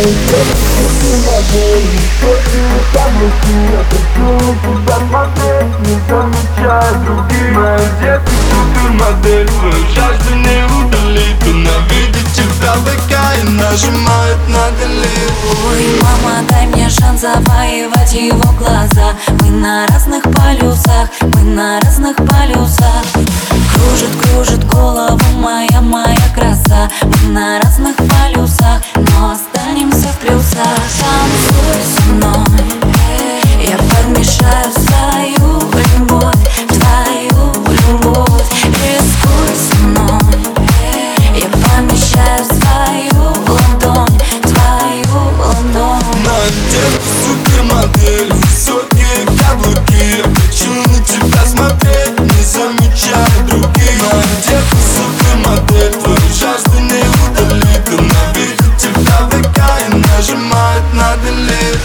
смотреть, не замечая других. Моя детка супермодель, твою жажду не удалит. Она видит тебя в ВК и нажимает на delete. Ой, мама, дай мне шанс завоевать его глаза. Мы на разных полюсах, мы на разных полюсах. Кружит, кружит голову моя краса. Мы на разных полюсах, но останемся в плюсах. Танцуй со мной, я подмешаю свою любовь, твою любовь. Рискуй со мной, я помещаю свою ладонь, твою ладонь. Моя детка супермодель, высокие каблуки. Я хочу на тебя смотреть, не замечая других. Моя детка супермодель, твою жажду не удалит. Она видит тебя в ВК и нажимает на delete.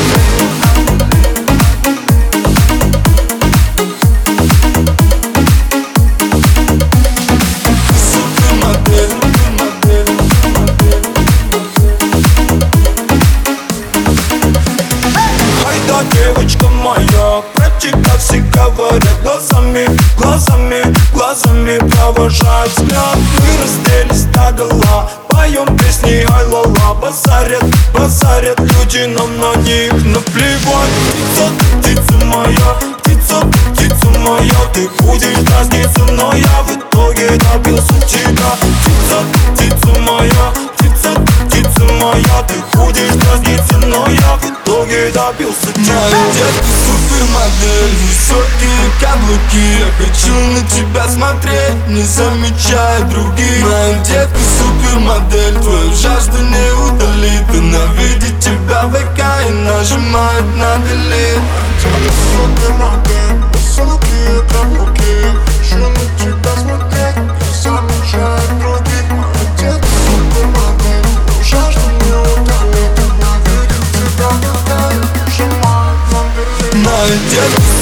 Девочка моя, про тебя все говорят глазами, глазами, глазами провожают взгляд. Мы разделись догола, поем песни ай-ла-ла. Базарят, базарят люди, нам на них наплевать. Птица, птица моя, птица, птица моя. Ты будешь дразниться, но я в итоге добился тебя. Птица, птица моя, птица, птица моя. Ты будешь дразниться, но я в итоге добился тебя. Моя детка супермодель, высокие каблуки. Я хочу на тебя смотреть, не замечая других. Моя детка супермодель, твою жажду не удалит. Она видит тебя в ВК и нажимает на delete. Супермодель, высокие каблуки. Хочу на тебя смотреть, не замечая других. Моя детка супермодель, жажду не удалит. Она видит тебя в ВК и нажимает на delete. Моя детка